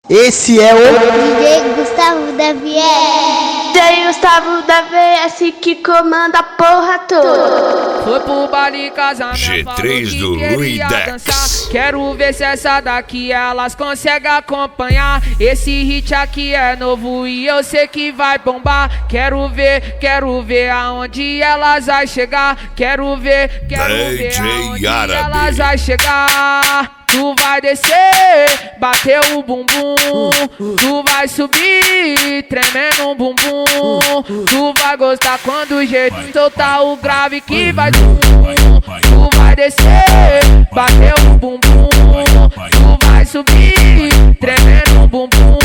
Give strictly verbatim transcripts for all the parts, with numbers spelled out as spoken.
Esse é o D J Gustavo da V S. D J Gustavo da V S que comanda a porra toda. Foi pro baile casamento, G três do Luidex. Quero ver se essa daqui elas conseguem acompanhar. Esse hit aqui é novo e eu sei que vai bombar. Quero ver, quero ver aonde elas vai chegar. Quero ver, quero ver aonde elas vai chegar. Tu vai descer, bateu o bumbum. Tu vai subir, tremendo o bumbum. Tu vai gostar quando o jeito soltar o grave que vai tum. Tu vai descer, bateu o bumbum. Tu vai subir, tremendo o bumbum.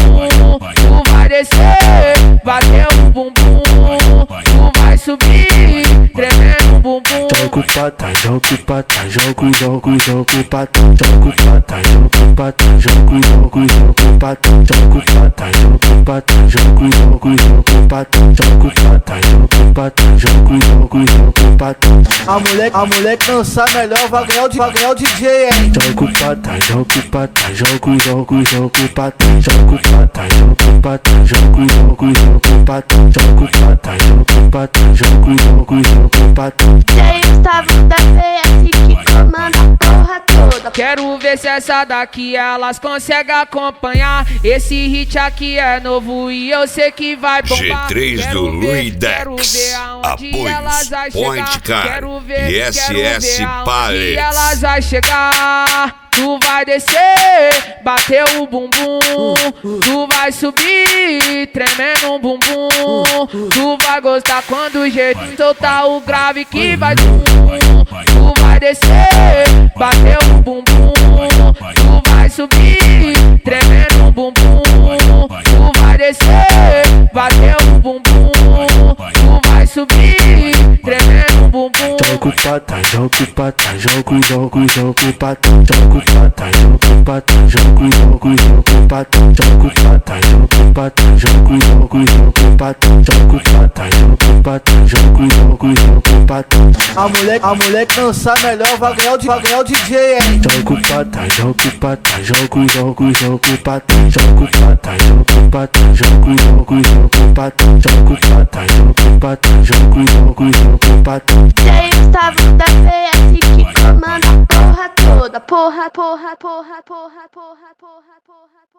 Tu vai descer, bateu o bumbum. Tu vai subir, tremendo o bumbum. Jogo pra trás, jogo pra trás, jogo, jogo, jogo pra trás, jogo pra trás, jogo pra trás, jogo, jogo, jogo pra trás, jogo pra trás, jogo pra trás, jogo, jogo, jogo pra trás, jogo pra trás, jogo pra trás, jogo, jogo, jogo pra trás. A mulher, a mulher que dançar melhor vai ganhar o, vai ganhar o D J, hein? Jogo pra trás, jogo pra trás, jogo, jogo, jogo pra trás, jogo pra trás, jogo pra trás, jogo, jogo, jogo pra trás, jogo pra trás, jogo pra trás, jogo, jogo, jogo pra trás. D J Gustavo da V S que comanda a porra toda. Quero ver se essa daqui elas conseguem acompanhar. Esse hit aqui é novo e eu sei que vai bombar. G três do Luidex. Apoios Point Car e S S Pallets. Elas vai chegar. Tu vai descer, bateu o bumbum. Tu vai subir, tremendo o bumbum. Tu vai gostar quando o jeito soltar o grave que vai tum. Tu vai descer, bateu o bumbum. Tu vai subir, tremendo o bumbum. Tu vai descer, bateu o bumbum. Tu vai subir, tremendo o bumbum. Jogo pra trás, jogo pra trás, jogo, jogo, jogo pra trás, jogo pra trás, jogo pra trás, jogo, jogo, jogo pra trás, jogo pra trás, jogo pra trás, jogo, jogo, jogo pra trás, jogo pra trás, jogo pra trás, jogo, jogo, jogo pra trás. A mulher, a mulher que dançar melhor vai ganhar o, vai ganhar o D J, hein? Jogo pra trás, jogo pra trás, jogo, jogo, jogo pra trás, jogo pra trás, jogo pra trás, jogo, jogo, jogo pra trás, jogo pra trás, jogo pra trás, jogo, jogo, jogo pra trás. D J Gustavo da V S que comanda a porra toda. Porra, porra, porra, porra, porra, porra, porra.